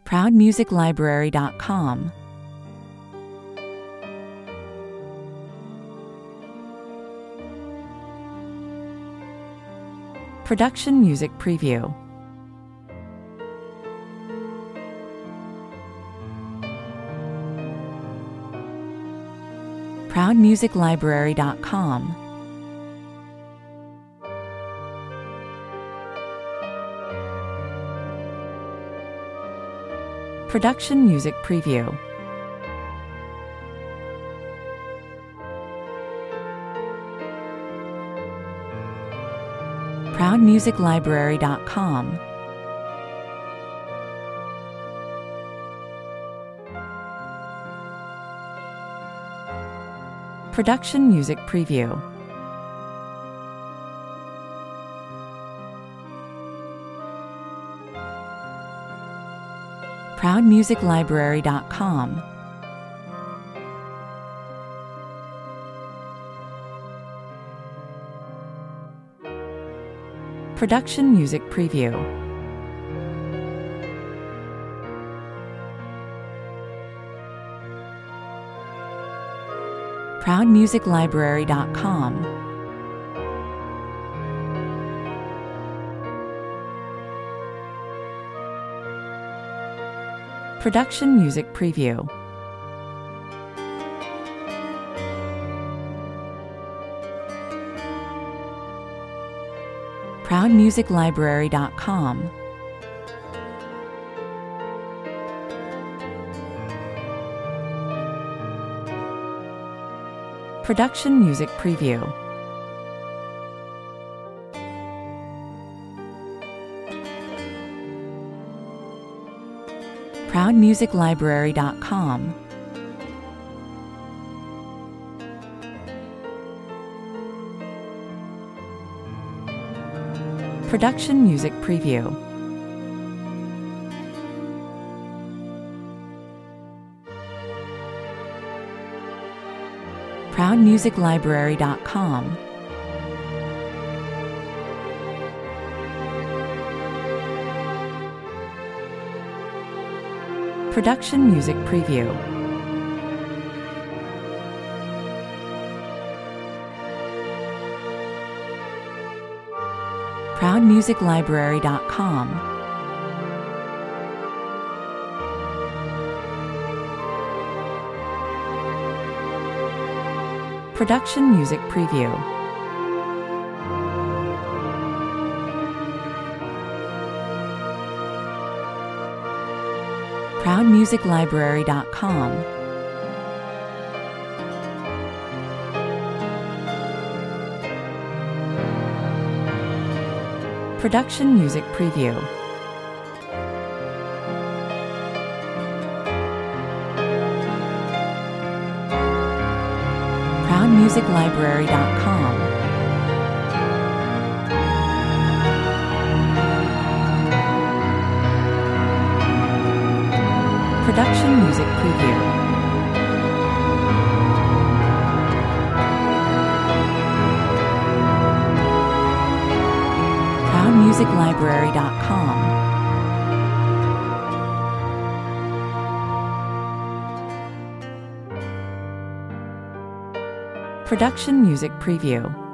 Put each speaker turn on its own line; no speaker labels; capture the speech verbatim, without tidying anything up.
proud music library dot com, Production Music Preview. proud music library dot com, Production Music Preview. proud music library dot com, Production Music Preview. proud music library dot com, Production Music Preview. proud music library dot com, Production Music Preview. proud music library dot com, Production Music Preview. proud music library dot com, Production Music Preview. proud music library dot com, Production Music Preview. proud music library dot com, Production Music Preview. proud music library dot com, Production Music Preview. proud music library dot com, Production Music Preview. proud music library dot com, Production Music Preview.